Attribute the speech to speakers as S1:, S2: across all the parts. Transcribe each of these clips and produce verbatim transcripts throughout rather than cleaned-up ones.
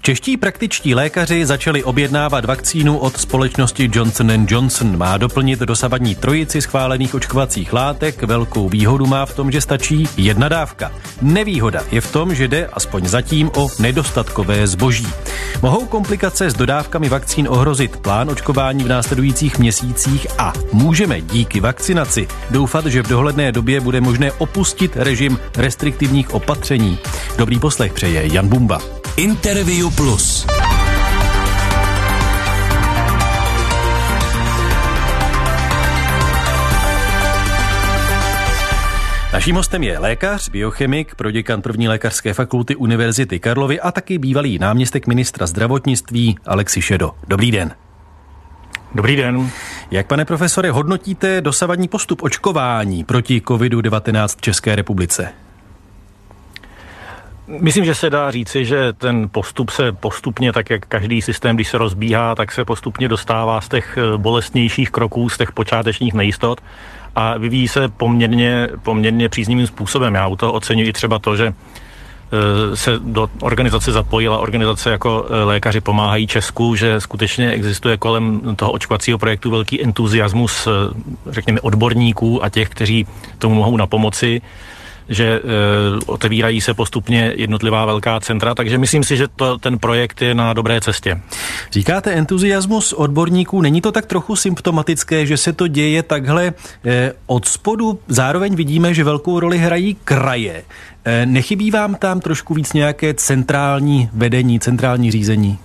S1: Čeští praktičtí lékaři začali objednávat vakcínu od společnosti Johnson and Johnson. Má doplnit dosavadní trojici schválených očkovacích látek. Velkou výhodu má v tom, že stačí jedna dávka. Nevýhoda je v tom, že jde aspoň zatím o nedostatkové zboží. Mohou komplikace s dodávkami vakcín ohrozit plán očkování v následujících měsících a můžeme díky vakcinaci doufat, že v dohledné době bude možné opustit režim restriktivních opatření. Dobrý poslech přeje Jan Bumba.
S2: Interview Plus.
S1: Naším hostem je lékař, biochemik, proděkan první lékařské fakulty Univerzity Karlovy a taky bývalý náměstek ministra zdravotnictví Alexi Šedo. Dobrý den.
S3: Dobrý den.
S1: Jak, pane profesore, hodnotíte dosavadní postup očkování proti kovidu devatenáct v České republice?
S3: Myslím, že se dá říci, že ten postup se postupně, tak jak každý systém, když se rozbíhá, tak se postupně dostává z těch bolestnějších kroků, z těch počátečních nejistot a vyvíjí se poměrně, poměrně příznivým způsobem. Já u toho oceňuji třeba to, že se do organizace zapojila organizace jako Lékaři pomáhají Česku, že skutečně existuje kolem toho očkovacího projektu velký entuziasmus, řekněme, odborníků a těch, kteří tomu mohou napomoci, že e, otevírají se postupně jednotlivá velká centra, takže myslím si, že to, ten projekt je na dobré cestě.
S1: Říkáte entuziasmus odborníků, není to tak trochu symptomatické, že se to děje takhle e, od spodu? Zároveň vidíme, že velkou roli hrají kraje. E, nechybí vám tam trošku víc nějaké centrální vedení, centrální řízení?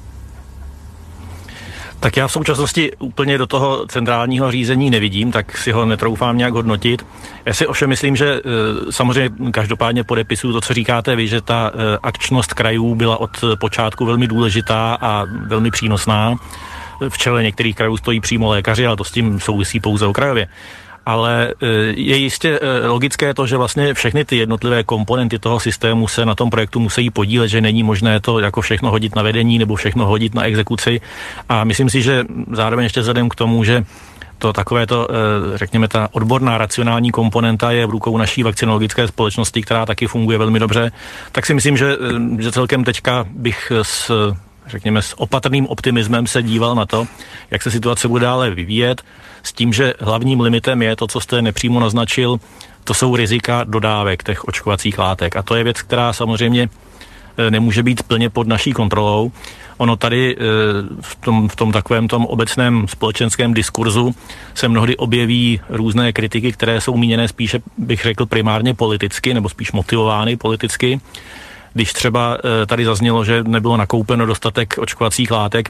S3: Tak já v současnosti úplně do toho centrálního řízení nevidím, tak si ho netroufám nějak hodnotit. Já si ovšem myslím, že samozřejmě každopádně podepisuju to, co říkáte vy, že ta akčnost krajů byla od počátku velmi důležitá a velmi přínosná. V čele některých krajů stojí přímo lékaři, ale to s tím souvisí pouze okrajově. Ale je jistě logické to, že vlastně všechny ty jednotlivé komponenty toho systému se na tom projektu musí podílet, že není možné to jako všechno hodit na vedení nebo všechno hodit na exekuci. A myslím si, že zároveň ještě vzhledem k tomu, že to takové to, řekněme, ta odborná racionální komponenta je v rukou naší vakcinologické společnosti, která taky funguje velmi dobře, tak si myslím, že, že celkem teďka bych s, řekněme, s opatrným optimismem se díval na to, jak se situace bude dále vyvíjet, s tím, že hlavním limitem je to, co jste nepřímo naznačil, to jsou rizika dodávek těch očkovacích látek. A to je věc, která samozřejmě nemůže být plně pod naší kontrolou. Ono tady v tom, v tom takovém tom obecném společenském diskurzu se mnohdy objeví různé kritiky, které jsou míněné spíše, bych řekl, primárně politicky, nebo spíš motivovány politicky. Když třeba tady zaznělo, že nebylo nakoupeno dostatek očkovacích látek,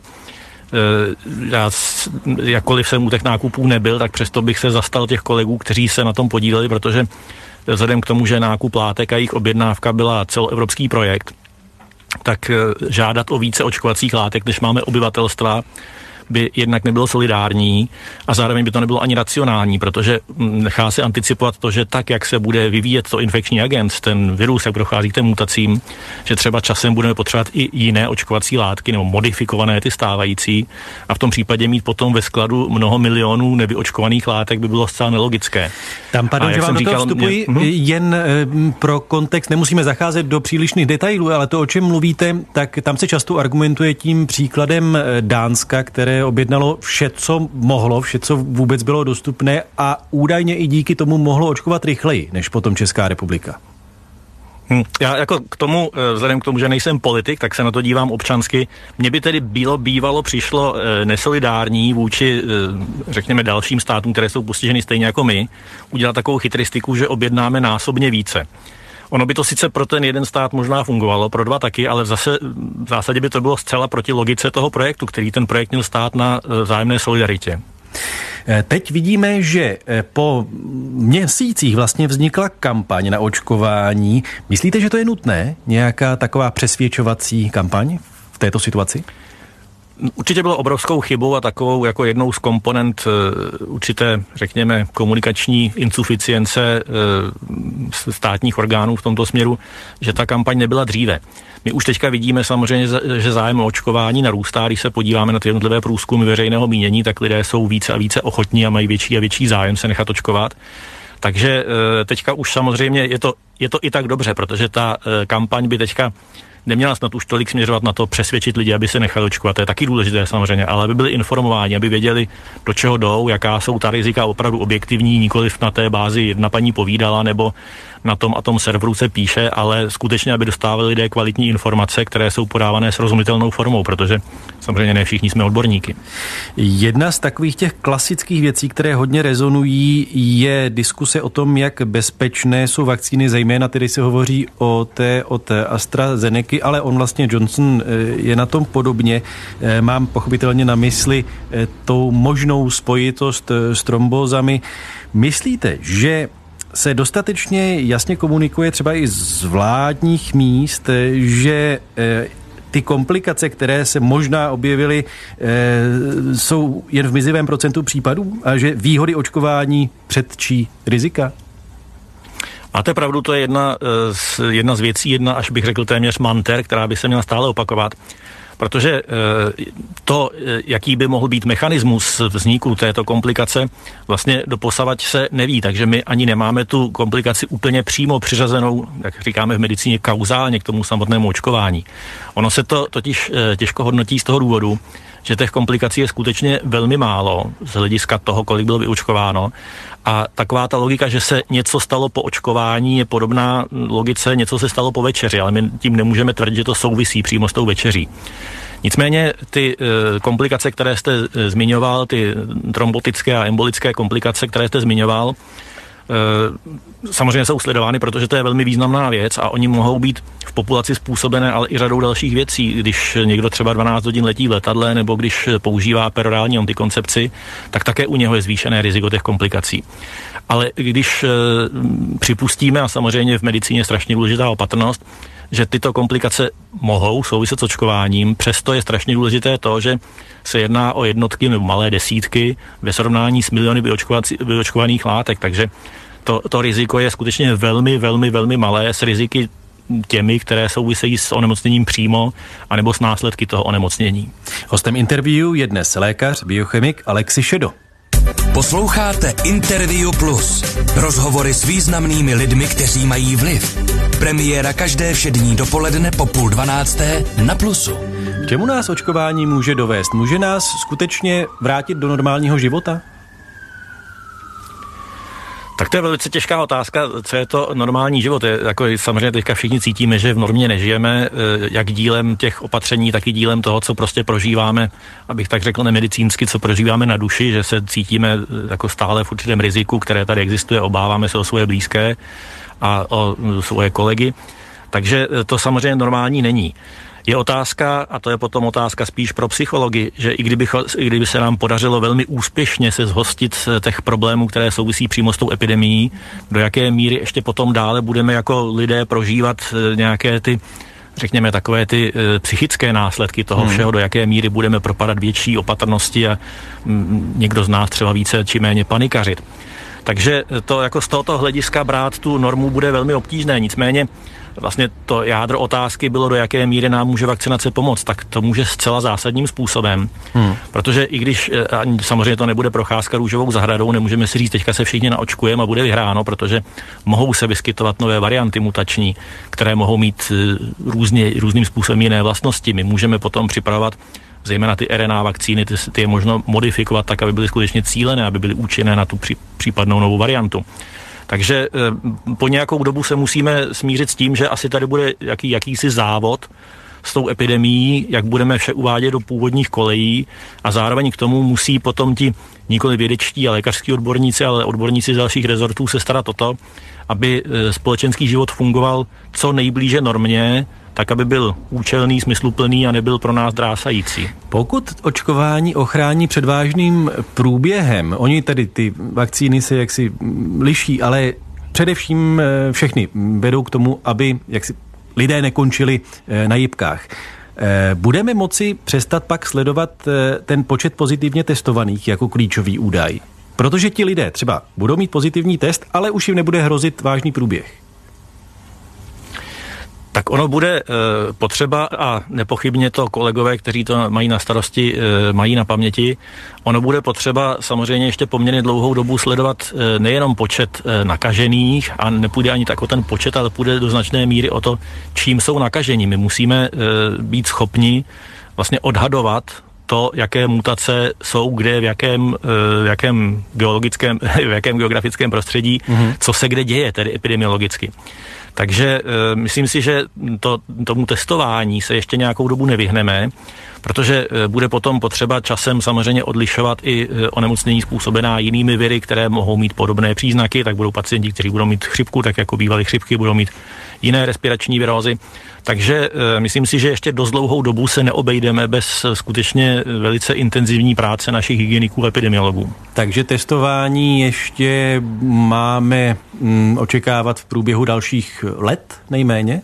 S3: já, jakkoliv jsem u těch nákupů nebyl, tak přesto bych se zastal těch kolegů, kteří se na tom podíleli, protože vzhledem k tomu, že nákup látek a jejich objednávka byla celoevropský projekt, tak žádat o více očkovacích látek, než máme obyvatelstva, by jednak nebylo solidární a zároveň by to nebylo ani racionální, protože nechá se anticipovat to, že tak, jak se bude vyvíjet to infekční agent, ten virus, jak prochází k těm mutacím, že třeba časem budeme potřebovat i jiné očkovací látky nebo modifikované ty stávající a v tom případě mít potom ve skladu mnoho milionů nevyočkovaných látek by bylo zcela nelogické.
S1: Tam, pardon, že vám do toho vstupuji, mě, jen e, pro kontext, nemusíme zacházet do přílišných detailů, ale to, o čem mluvíte, tak tam se často argumentuje tím příkladem Dánska, které objednalo vše, co mohlo, vše, co vůbec bylo dostupné a údajně i díky tomu mohlo očkovat rychleji, než potom Česká republika.
S3: Hmm. Já jako k tomu, vzhledem k tomu, že nejsem politik, tak se na to dívám občansky. Mně by tedy bylo bývalo přišlo nesolidární vůči, řekněme, dalším státům, které jsou postiženy stejně jako my, udělat takovou chytristiku, že objednáme násobně více. Ono by to sice pro ten jeden stát možná fungovalo, pro dva taky, ale zase v zásadě by to bylo zcela proti logice toho projektu, který ten projekt měl stát na vzájemné solidaritě.
S1: Teď vidíme, že po měsících vlastně vznikla kampaň na očkování. Myslíte, že to je nutné? Nějaká taková přesvědčovací kampaň v této situaci?
S3: Určitě bylo obrovskou chybou a takovou jako jednou z komponent uh, určité, řekněme, komunikační insuficience uh, státních orgánů v tomto směru, že ta kampaň nebyla dříve. My už teďka vidíme samozřejmě, že zájem o očkování narůstá, když se podíváme na ty jednotlivé průzkumy veřejného mínění, tak lidé jsou více a více ochotní a mají větší a větší zájem se nechat očkovat. Takže uh, teďka už samozřejmě je to, je to i tak dobře, protože ta uh, kampaň by teďka neměla snad už tolik směřovat na to přesvědčit lidi, aby se nechali očkovat. To je taky důležité samozřejmě, ale aby byli informováni, aby věděli, do čeho jdou, jaká jsou ta rizika opravdu objektivní, nikoliv na té bázi jedna paní povídala nebo na tom a tom serveru se píše, ale skutečně, aby dostávali lidé kvalitní informace, které jsou podávané srozumitelnou formou, protože samozřejmě ne všichni jsme odborníky.
S1: Jedna z takových těch klasických věcí, které hodně rezonují, je diskuse o tom, jak bezpečné jsou vakcíny, zejména tedy se hovoří o té od AstraZeneca, ale on vlastně Johnson je na tom podobně. Mám pochopitelně na mysli tou možnou spojitost s trombózami. Myslíte, že se dostatečně jasně komunikuje třeba i z vládních míst, že ty komplikace, které se možná objevily, jsou jen v mizivém procentu případů a že výhody očkování předčí rizika?
S3: Máte pravdu, to je jedna z, jedna z věcí, jedna až bych řekl téměř manter, která by se měla stále opakovat. Protože to, jaký by mohl být mechanismus vzniku této komplikace, vlastně doposavať se neví, takže my ani nemáme tu komplikaci úplně přímo přiřazenou, jak říkáme v medicíně, kauzálně k tomu samotnému očkování. Ono se to totiž těžko hodnotí z toho důvodu, že těch komplikací je skutečně velmi málo z hlediska toho, kolik bylo vyočkováno. A taková ta logika, že se něco stalo po očkování, je podobná logice, něco se stalo po večeři, ale my tím nemůžeme tvrdit, že to souvisí přímo s tou večeří. Nicméně ty e, komplikace, které jste e, zmiňoval, ty trombotické a embolické komplikace, které jste zmiňoval, e, samozřejmě jsou sledovány, protože to je velmi významná věc a oni mohou být v populaci způsobené, ale i řadou dalších věcí. Když někdo třeba dvanáct hodin letí v letadle nebo když používá perorální antikoncepci, tak také u něho je zvýšené riziko těch komplikací. Ale když e, připustíme, a samozřejmě v medicíně je strašně důležitá opatrnost, že tyto komplikace mohou souviset s očkováním, přesto je strašně důležité to, že se jedná o jednotky nebo malé desítky ve srovnání s miliony vyočkovaných látek, takže to, to riziko je skutečně velmi, velmi, velmi malé s riziky těmi, které souvisejí s onemocněním přímo, anebo s následky toho onemocnění.
S1: Hostem interview je dnes lékař, biochemik Alexi Šedo.
S2: Posloucháte Interview Plus. Rozhovory s významnými lidmi, kteří mají vliv. Premiéra každé všední dopoledne po půl dvanácté na Plusu.
S1: K čemu nás očkování může dovést? Může nás skutečně vrátit do normálního života?
S3: Tak to je velice těžká otázka, co je to normální život. Je, jako samozřejmě teďka všichni cítíme, že v normě nežijeme, jak dílem těch opatření, tak i dílem toho, co prostě prožíváme, abych tak řekl nemedicínsky, co prožíváme na duši, že se cítíme jako stále v určitém riziku, které tady existuje, obáváme se o svoje blízké a o svoje kolegy. Takže to samozřejmě normální není. Je otázka, a to je potom otázka spíš pro psychologi, že i kdyby, i kdyby se nám podařilo velmi úspěšně se zhostit těch problémů, které souvisí přímo s tou epidemií, do jaké míry ještě potom dále budeme jako lidé prožívat nějaké ty, řekněme, takové ty e, psychické následky toho hmm. všeho, do jaké míry budeme propadat větší opatrnosti a m, někdo z nás třeba více či méně panikařit. Takže to jako z tohoto hlediska brát tu normu bude velmi obtížné, nicméně vlastně to jádro otázky bylo, do jaké míry nám může vakcinace pomoct, tak to může zcela zásadním způsobem. Hmm. Protože i když samozřejmě to nebude procházka růžovou zahradou, nemůžeme si říct, teďka se všichni naočkujeme a bude vyhráno, protože mohou se vyskytovat nové varianty mutační, které mohou mít různě, různým způsobem jiné vlastnosti. My můžeme potom připravovat zejména ty R N A vakcíny, ty, ty je možno modifikovat tak, aby byly skutečně cílené, aby byly účinné na tu pří, případnou novou variantu. Takže po nějakou dobu se musíme smířit s tím, že asi tady bude jaký, jakýsi závod s tou epidemií, jak budeme vše uvádět do původních kolejí a zároveň k tomu musí potom ti nikoli vědečtí a lékařskí odborníci, ale odborníci z dalších rezortů se starat o to, aby společenský život fungoval co nejblíže normě, tak, aby byl účelný, smysluplný a nebyl pro nás drásající.
S1: Pokud očkování ochrání před vážným průběhem, oni tedy ty vakcíny se jaksi liší, ale především všechny vedou k tomu, aby jaksi lidé nekončili na jipkách. Budeme moci přestat pak sledovat ten počet pozitivně testovaných jako klíčový údaj? Protože ti lidé třeba budou mít pozitivní test, ale už jim nebude hrozit vážný průběh.
S3: Tak ono bude e, potřeba, a nepochybně to kolegové, kteří to mají na starosti, e, mají na paměti, ono bude potřeba samozřejmě ještě poměrně dlouhou dobu sledovat e, nejenom počet e, nakažených, a nepůjde ani tak o ten počet, ale půjde do značné míry o to, čím jsou nakažení. My musíme e, být schopni vlastně odhadovat to, jaké mutace jsou, kde, v jakém, v jakém geologickém, v jakém geografickém prostředí, mm-hmm. co se kde děje, tedy epidemiologicky. Takže e, myslím si, že to, tomu testování se ještě nějakou dobu nevyhneme, protože e, bude potom potřeba časem samozřejmě odlišovat i e, onemocnění způsobená jinými viry, které mohou mít podobné příznaky, tak budou pacienti, kteří budou mít chřipku, tak jako bývalí chřipky, budou mít jiné respirační virózy. Takže e, myslím si, že ještě dost dlouhou dobu se neobejdeme bez skutečně velice intenzivní práce našich hygieniků a epidemiologů.
S1: Takže testování ještě máme mm, očekávat v průběhu dalších let nejméně?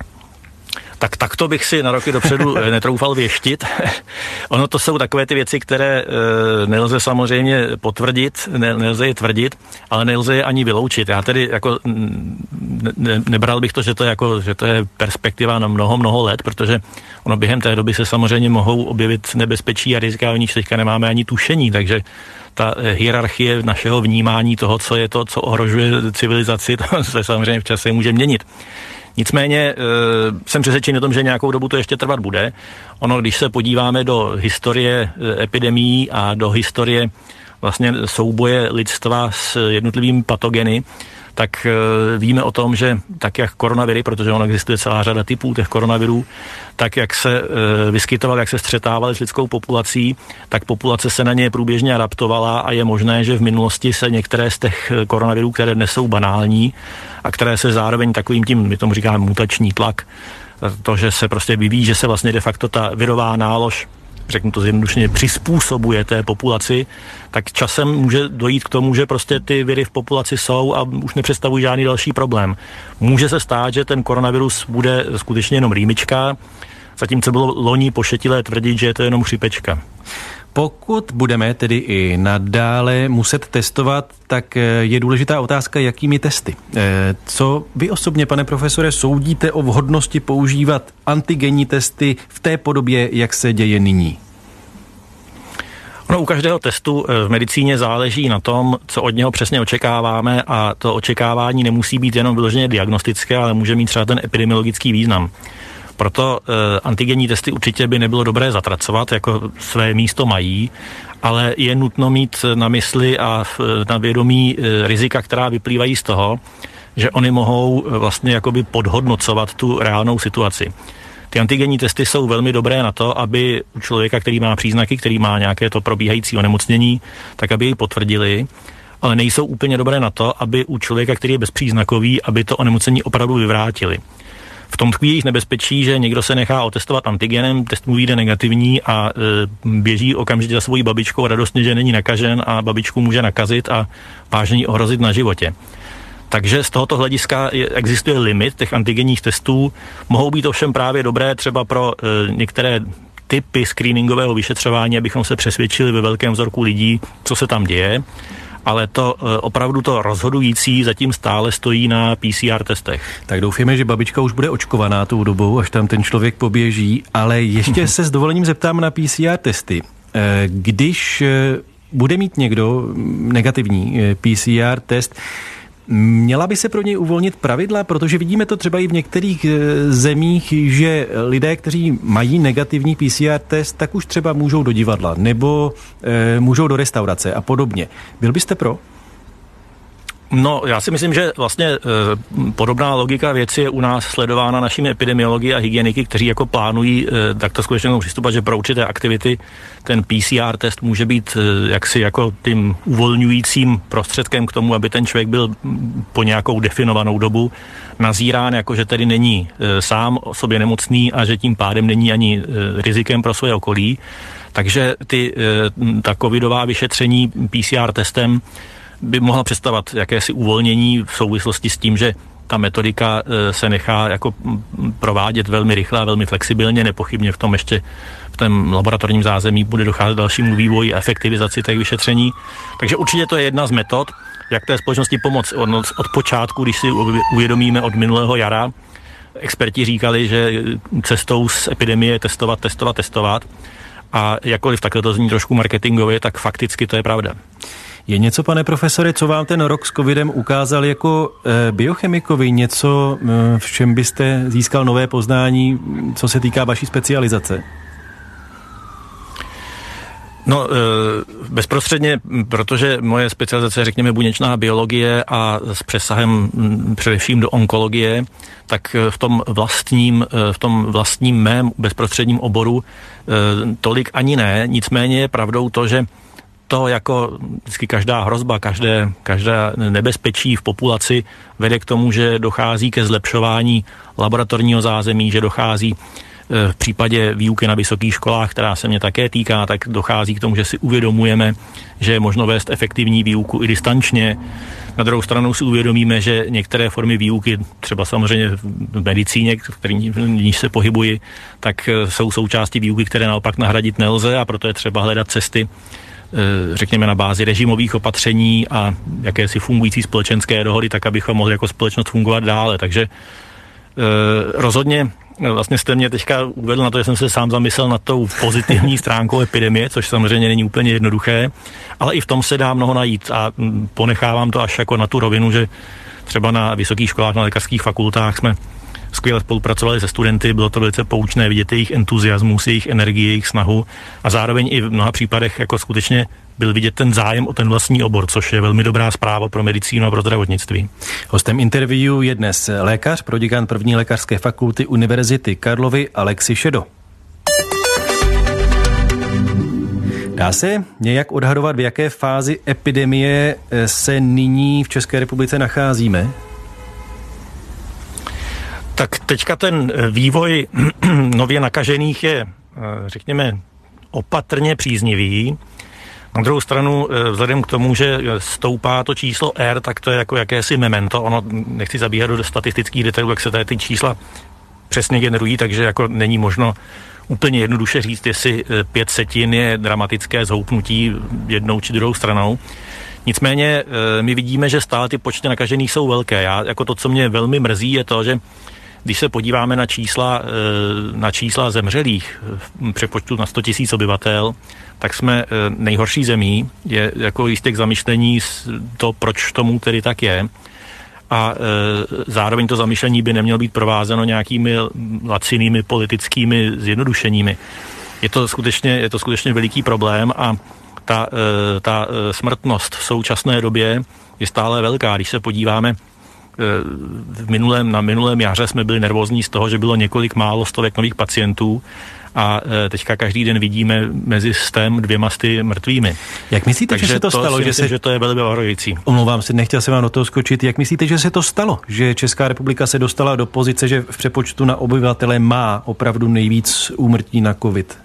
S3: Tak takto bych si na roky dopředu netroufal věštit. Ono to jsou takové ty věci, které e, nelze samozřejmě potvrdit, ne, nelze je tvrdit, ale nelze je ani vyloučit. Já tedy jako ne, nebral bych to, že to, je jako, že to je perspektiva na mnoho, mnoho let, protože ono během té doby se samozřejmě mohou objevit nebezpečí a rizika, o nich teďka nemáme ani tušení, takže ta hierarchie našeho vnímání toho, co je to, co ohrožuje civilizaci, to se samozřejmě v čase může měnit. Nicméně e, jsem přesvědčený o tom, že nějakou dobu to ještě trvat bude. Ono, když se podíváme do historie epidemií a do historie vlastně souboje lidstva s jednotlivými patogeny, tak e, víme o tom, že tak jak koronaviry, protože ono existuje celá řada typů těch koronavirů, tak jak se e, vyskytovaly, jak se střetávaly s lidskou populací, tak populace se na ně průběžně adaptovala a je možné, že v minulosti se některé z těch koronavirů, které dnes jsou banální a které se zároveň takovým tím, my tomu říkáme mutační tlak, to, že se prostě vyvíjí, že se vlastně de facto ta virová nálož, řeknu to zjednodušeně, přizpůsobuje té populaci, tak časem může dojít k tomu, že prostě ty viry v populaci jsou a už nepředstavují žádný další problém. Může se stát, že ten koronavirus bude skutečně jenom rýmička, zatímco bylo loni pošetilé tvrdit, že je to jenom chřipečka.
S1: Pokud budeme tedy i nadále muset testovat, tak je důležitá otázka, jakými testy. Co vy osobně, pane profesore, soudíte o vhodnosti používat antigenní testy v té podobě, jak se děje nyní?
S3: No, u každého testu v medicíně záleží na tom, co od něho přesně očekáváme, a to očekávání nemusí být jenom vyloženě diagnostické, ale může mít třeba ten epidemiologický význam. Proto e, antigenní testy určitě by nebylo dobré zatracovat, jako své místo mají, ale je nutno mít na mysli a na vědomí e, rizika, která vyplývají z toho, že oni mohou e, vlastně jakoby podhodnocovat tu reálnou situaci. Ty antigenní testy jsou velmi dobré na to, aby u člověka, který má příznaky, který má nějaké to probíhající onemocnění, tak aby jej potvrdili, ale nejsou úplně dobré na to, aby u člověka, který je bezpříznakový, aby to onemocnění opravdu vyvrátili. V tom tkví jejich nebezpečí, že někdo se nechá otestovat antigenem, test mu vyjde negativní a e, běží okamžitě za svojí babičkou radostně, že není nakažen, a babičku může nakazit a vážně ji ohrozit na životě. Takže z tohoto hlediska je, existuje limit těch antigenních testů. Mohou být ovšem právě dobré třeba pro e, některé typy screeningového vyšetřování, abychom se přesvědčili ve velkém vzorku lidí, co se tam děje. Ale to opravdu to rozhodující zatím stále stojí na P C R testech.
S1: Tak doufíme, že babička už bude očkovaná tou dobou, až tam ten člověk poběží, ale ještě se s dovolením zeptám na P C R testy. Když bude mít někdo negativní P C R test, měla by se pro něj uvolnit pravidla, protože vidíme to třeba i v některých zemích, že lidé, kteří mají negativní P C R test, tak už třeba můžou do divadla nebo e, můžou do restaurace a podobně. Byl byste pro?
S3: No, já si myslím, že vlastně e, podobná logika věci je u nás sledována našimi epidemiology a hygieniky, kteří jako plánují e, takto skutečně přistupovat, že pro určité aktivity ten P C R test může být e, jaksi jako tím uvolňujícím prostředkem k tomu, aby ten člověk byl po nějakou definovanou dobu nazírán, jako že tedy není e, sám o sobě nemocný a že tím pádem není ani e, rizikem pro své okolí. Takže ty, e, ta covidová vyšetření P C R testem by mohla představovat jakési uvolnění v souvislosti s tím, že ta metodika se nechá jako provádět velmi rychle a velmi flexibilně, nepochybně v tom ještě v tom laboratorním zázemí bude docházet dalšímu vývoji a efektivizaci těch vyšetření. Takže určitě to je jedna z metod, jak té společnosti pomoct od, od počátku, když si uvědomíme od minulého jara, experti říkali, že cestou z epidemie je testovat, testovat, testovat. A jakkoliv takhle to zní trošku marketingově, tak fakticky to je pravda.
S1: Je něco, pane profesore, co vám ten rok s covidem ukázal jako e, biochemikovi, něco, e, v čem byste získal nové poznání, co se týká vaší specializace?
S3: No, bezprostředně, protože moje specializace je, řekněme, buněčná biologie a s přesahem především do onkologie, tak v tom vlastním, v tom vlastním mém bezprostředním oboru tolik ani ne. Nicméně je pravdou to, že to jako vždycky každá hrozba, každé, každé nebezpečí v populaci vede k tomu, že dochází ke zlepšování laboratorního zázemí, že dochází v případě výuky na vysokých školách, která se mě také týká, tak dochází k tomu, že si uvědomujeme, že je možno vést efektivní výuku i distančně. Na druhou stranu si uvědomíme, že některé formy výuky, třeba samozřejmě v medicíně, v níž se pohybuji, tak jsou součástí výuky, které naopak nahradit nelze, a proto je třeba hledat cesty, řekněme, na bázi režimových opatření a jakési fungující společenské dohody, tak abychom mohli jako společnost fungovat dále. Takže rozhodně vlastně jste mě teďka uvedl na to, že jsem se sám zamyslel nad tou pozitivní stránkou epidemie, což samozřejmě není úplně jednoduché, ale i v tom se dá mnoho najít a ponechávám to až jako na tu rovinu, že třeba na vysokých školách, na lékařských fakultách jsme skvěle spolupracovali se studenty, bylo to velice poučné vidět jejich entuziasmus, jejich energii, jejich snahu a zároveň i v mnoha případech jako skutečně byl vidět ten zájem o ten vlastní obor, což je velmi dobrá zpráva pro medicínu a pro zdravotnictví.
S1: Hostem interview je dnes lékař, proděkan první lékařské fakulty Univerzity Karlovy Alexi Šedo. Dá se nějak odhadovat, v jaké fázi epidemie se nyní v České republice nacházíme?
S3: Tak teďka ten vývoj nově nakažených je, řekněme, opatrně příznivý. Na druhou stranu, vzhledem k tomu, že stoupá to číslo R, tak to je jako jakési memento. Ono, nechci zabíhat do statistických detailů, jak se tady ty čísla přesně generují, takže jako není možno úplně jednoduše říct, jestli pět setin je dramatické zhoupnutí jednou či druhou stranou. Nicméně my vidíme, že stále ty počty nakažených jsou velké. Já, jako to, co mě velmi mrzí, je to, že když se podíváme na čísla, na čísla zemřelých v přepočtu na sto tisíc obyvatel, tak jsme nejhorší zemí. Je jako jistě k zamyšlení to, proč tomu tedy tak je. A zároveň to zamyšlení by nemělo být provázeno nějakými lacinými politickými zjednodušeními. Je to skutečně, je to skutečně veliký problém a ta, ta smrtnost v současné době je stále velká. Když se podíváme, v minulém, na minulém jaře jsme byli nervózní z toho, že bylo několik málo stovek nových pacientů a teďka každý den vidíme mezi stem dvěma sty mrtvými.
S1: Jak myslíte, Takže že se to, to stalo?
S3: Že,
S1: myslím,
S3: se... že to je velmi ohrojující.
S1: Omlouvám se, nechtěl jsem vám do toho skočit. Jak myslíte, že se to stalo? Že Česká republika se dostala do pozice, že v přepočtu na obyvatele má opravdu nejvíc úmrtí na covid?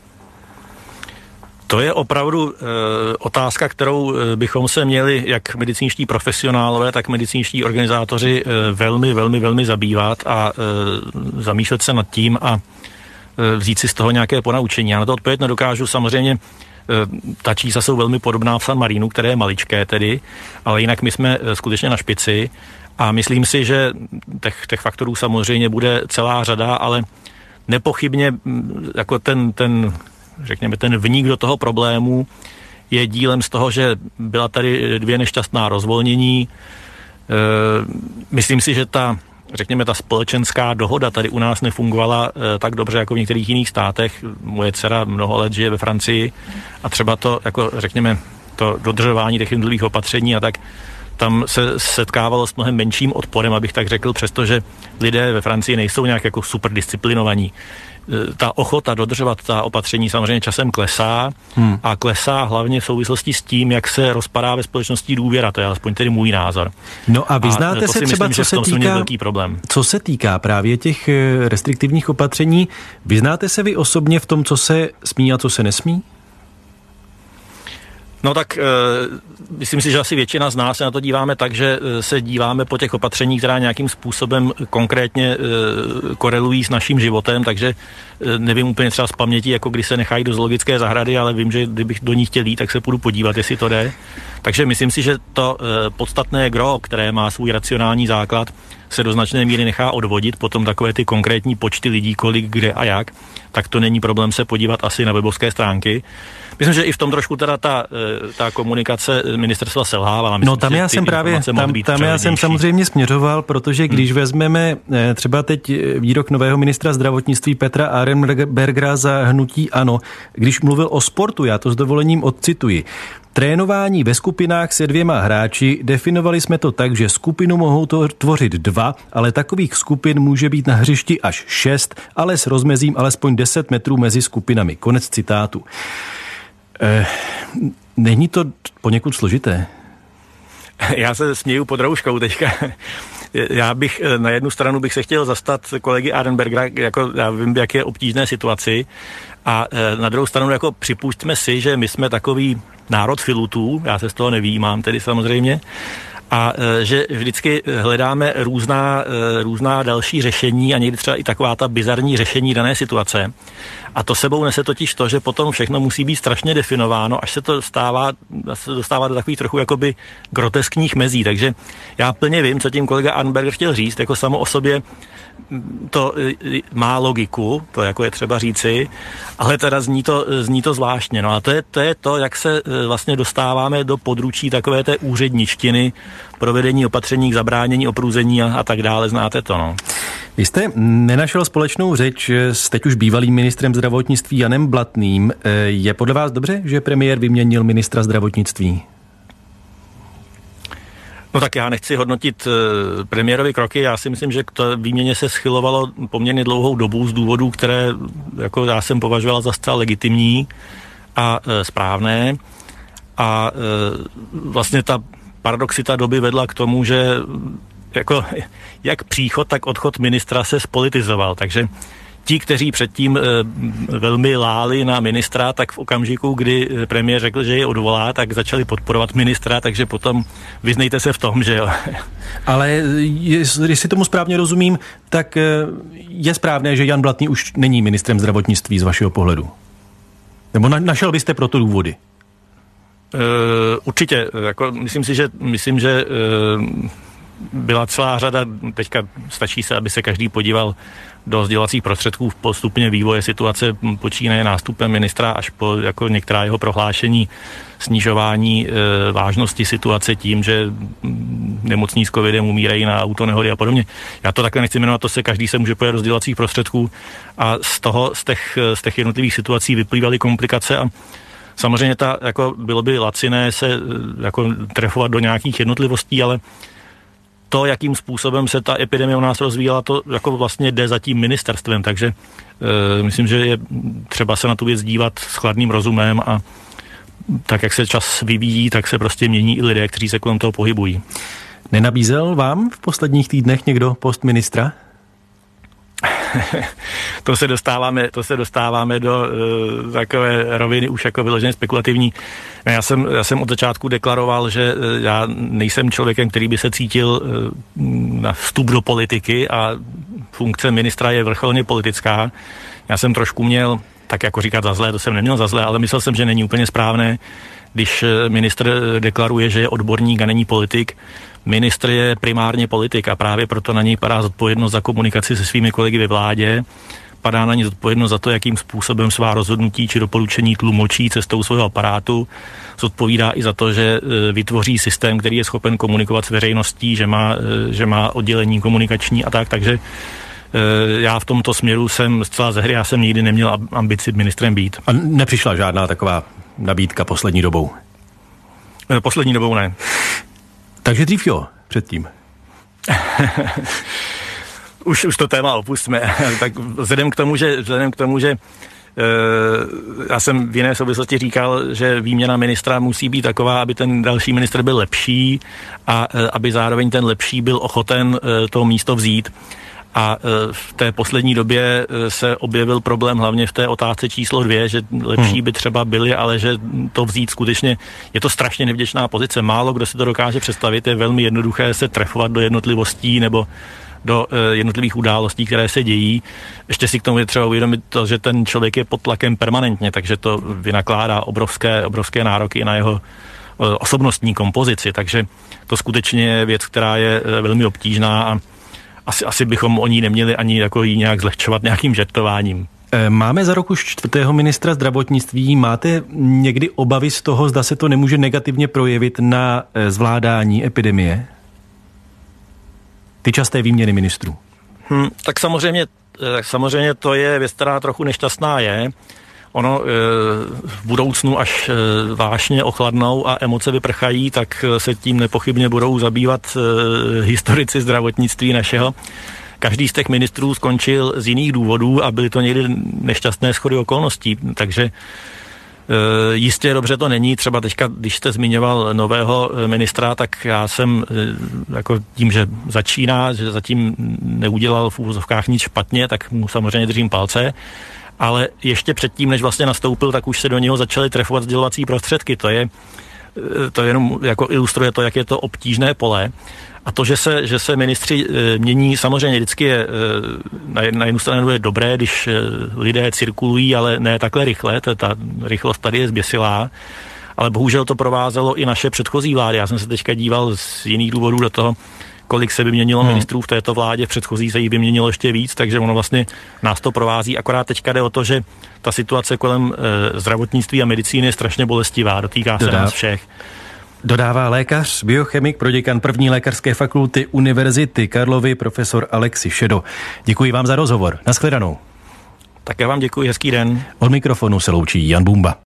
S3: To je opravdu e, otázka, kterou bychom se měli, jak medicínští profesionálové, tak medicínští organizátoři e, velmi, velmi, velmi zabývat a e, zamýšlet se nad tím a e, vzít si z toho nějaké ponaučení. Já na to odpověď nedokážu. Samozřejmě e, ta čísla jsou velmi podobná v San Marinu, které je maličké tedy, ale jinak my jsme e, skutečně na špici a myslím si, že těch, těch faktorů samozřejmě bude celá řada, ale nepochybně jako ten, ten řekněme, ten vník do toho problému je dílem z toho, že byla tady dvě nešťastná rozvolnění. E, myslím si, že ta, řekněme, ta společenská dohoda tady u nás nefungovala e, tak dobře jako v některých jiných státech. Moje dcera mnoho let žije ve Francii a třeba to, jako řekněme, to dodržování těch jednotlivých opatření a tak tam se setkávalo s mnohem menším odporem, abych tak řekl, přestože lidé ve Francii nejsou nějak jako super disciplinovaní. Ta ochota dodržovat ta opatření samozřejmě časem klesá hmm. a klesá hlavně v souvislosti s tím, jak se rozpadá ve společnosti důvěra, to je alespoň tedy můj názor.
S1: No a vyznáte
S3: a
S1: se
S3: si
S1: třeba,
S3: myslím,
S1: co se týká,
S3: velký problém.
S1: co se týká právě těch restriktivních opatření, vyznáte se vy osobně v tom, co se smí a co se nesmí?
S3: No tak e, myslím si, že asi většina z nás se na to díváme tak, že se díváme po těch opatřeních, která nějakým způsobem konkrétně e, korelují s naším životem, takže e, nevím úplně třeba z paměti, jako když se nechají do zoologické zahrady, ale vím, že kdybych do ní chtěl jít, tak se půjdu podívat, jestli to jde. Takže myslím si, že to e, podstatné gro, které má svůj racionální základ, se do značné míry nechá odvodit, potom takové ty konkrétní počty lidí, kolik, kde a jak, tak to není problém se podívat asi na webovské stránky. Myslím, že i v tom trošku teda ta, ta komunikace ministerstva selhávala. Myslím,
S1: no tam já jsem právě, tam, tam já jsem samozřejmě směřoval, protože když hmm. vezmeme třeba teď výrok nového ministra zdravotnictví Petra Arenbergera za hnutí ANO, když mluvil o sportu, já to s dovolením odcituji. Trénování ve skupinách se dvěma hráči, definovali jsme to tak, že skupinu mohou to tvořit dva, ale takových skupin může být na hřišti až šest, ale s rozmezím alespoň deset metrů mezi skupinami. Konec citátu. Eh, není to poněkud složité?
S3: Já se směju pod rouškou teďka. Já bych na jednu stranu bych se chtěl zastat kolegy Arenbergera, jako já vím, jak je obtížné situaci, a na druhou stranu jako připustíme si, že my jsme takový národ filutů, já se z toho nevyjímám tedy samozřejmě, a že vždycky hledáme různá, různá další řešení a někdy třeba i taková ta bizarní řešení dané situace. A to sebou nese totiž to, že potom všechno musí být strašně definováno, až se to stává, se dostává do takových trochu jakoby groteskních mezí. Takže já plně vím, co tím kolega Arenberger chtěl říct, jako samo o sobě to má logiku, to jako je třeba říci, ale teda zní to, zní to zvláštně. No a to je, to je to, jak se vlastně dostáváme do područí takové té úředničtiny, provedení opatření k zabránění, oprůzení a, a tak dále, znáte to, no.
S1: Vy jste nenašel společnou řeč s teď už bývalým ministrem zdravotnictví Janem Blatným. Je podle vás dobře, že premiér vyměnil ministra zdravotnictví?
S3: No tak já nechci hodnotit uh, premiérovy kroky, já si myslím, že k té výměně se schylovalo poměrně dlouhou dobu z důvodů, které jako já jsem považoval za zcela legitimní a uh, správné. A uh, vlastně ta paradoxita doby vedla k tomu, že jako jak příchod, tak odchod ministra se spolitizoval, takže ti, kteří předtím e, velmi láli na ministra, tak v okamžiku, kdy premiér řekl, že je odvolá, tak začali podporovat ministra, takže potom vyznejte se v tom, že jo.
S1: Ale jestli tomu správně rozumím, tak je správné, že Jan Blatný už není ministrem zdravotnictví z vašeho pohledu? Nebo na, našel byste pro to důvody?
S3: Uh, určitě. Jako, myslím si, že myslím, že uh, byla celá řada, teďka stačí se, aby se každý podíval do sdělovacích prostředků v postupně vývoje situace, počínaje nástupem ministra až po jako některá jeho prohlášení snižování e, vážnosti situace tím, že nemocní s covidem umírají na autonehody a podobně. Já to takhle nechci jmenovat, to se každý se může podívat do sdělovacích prostředků a z toho, z těch, z těch jednotlivých situací vyplývaly komplikace a samozřejmě ta, jako bylo by laciné se jako trefovat do nějakých jednotlivostí, ale to, jakým způsobem se ta epidemie u nás rozvíjela, to jako vlastně jde za tím ministerstvem, takže e, myslím, že je třeba se na tu věc dívat s chladným rozumem a tak, jak se čas vyvíjí, tak se prostě mění i lidé, kteří se kolem toho pohybují.
S1: Nenabízel vám v posledních týdnech někdo post ministra?
S3: to se dostáváme, to se dostáváme do uh, takové roviny už jako vyloženě spekulativní. Já jsem, já jsem od začátku deklaroval, že uh, já nejsem člověkem, který by se cítil uh, na vstup do politiky a funkce ministra je vrcholně politická. Já jsem trošku měl, tak jako říkat za zlé, to jsem neměl za zlé, ale myslel jsem, že není úplně správné, když ministr deklaruje, že je odborník a není politik. Ministr je primárně politik a právě proto na něj padá zodpovědnost za komunikaci se svými kolegy ve vládě, padá na něj zodpovědnost za to, jakým způsobem svá rozhodnutí či doporučení tlumočí cestou svého aparátu, zodpovídá i za to, že vytvoří systém, který je schopen komunikovat s veřejností, že má, že má oddělení komunikační a tak, takže já v tomto směru jsem zcela ze hry, já jsem nikdy neměl ambici ministrem být.
S1: A nepřišla žádná taková nabídka poslední dobou?
S3: Poslední dobou ne.
S1: Takže dřív jo, předtím.
S3: už, už to téma opustíme. Tak vzhledem k tomu, že, vzhledem k tomu, že e, já jsem v jiné souvislosti říkal, že výměna ministra musí být taková, aby ten další ministr byl lepší a e, aby zároveň ten lepší byl ochoten e, to místo vzít. A v té poslední době se objevil problém hlavně v té otázce číslo dvě, že lepší by třeba byli, ale že to vzít skutečně, je to strašně nevděčná pozice. Málo kdo si to dokáže představit, je velmi jednoduché se trefovat do jednotlivostí nebo do jednotlivých událostí, které se dějí. Ještě si k tomu je třeba uvědomit to, že ten člověk je pod tlakem permanentně, takže to vynakládá obrovské, obrovské nároky na jeho osobnostní kompozici, takže to skutečně je věc, která je velmi obtížná a asi, asi bychom o ní neměli ani jako jí nějak zlehčovat nějakým žertováním.
S1: Máme za rok už čtvrtého ministra zdravotnictví. Máte někdy obavy z toho, zda se to nemůže negativně projevit na zvládání epidemie? Ty časté výměny ministrů.
S3: Hmm, tak samozřejmě, tak samozřejmě to je věc, která trochu nešťastná je. Ono v budoucnu, až vášně ochladnou a emoce vyprchají, tak se tím nepochybně budou zabývat historici zdravotnictví našeho. Každý z těch ministrů skončil z jiných důvodů a byly to někdy nešťastné shody okolností, takže jistě dobře to není. Třeba teďka, když jste zmiňoval nového ministra, tak já jsem jako tím, že začíná, že zatím neudělal v úvozovkách nic špatně, tak mu samozřejmě držím palce. Ale ještě předtím, než vlastně nastoupil, tak už se do něho začaly trefovat sdělovací prostředky. To je, to jenom jako ilustruje to, jak je to obtížné pole. A to, že se, že se ministři mění, samozřejmě vždycky je, na jednu stranu je dobré, když lidé cirkulují, ale ne takhle rychle, ta rychlost tady je zběsilá, ale bohužel to provázelo i naše předchozí vlády. Já jsem se teďka díval z jiných důvodů do toho, kolik se vyměnilo hmm. ministrů v této vládě, v předchozí se jí vyměnilo ještě víc, takže ono vlastně nás to provází. Akorát teďka jde o to, že ta situace kolem e, zdravotnictví a medicíny je strašně bolestivá, dotýká se Dodá. nás všech.
S1: Dodává lékař, biochemik, proděkan první lékařské fakulty Univerzity Karlovy, profesor Alexi Šedo. Děkuji vám za rozhovor. Nashledanou.
S3: Tak já vám děkuji, hezký den.
S1: Od mikrofonu se loučí Jan Bumba.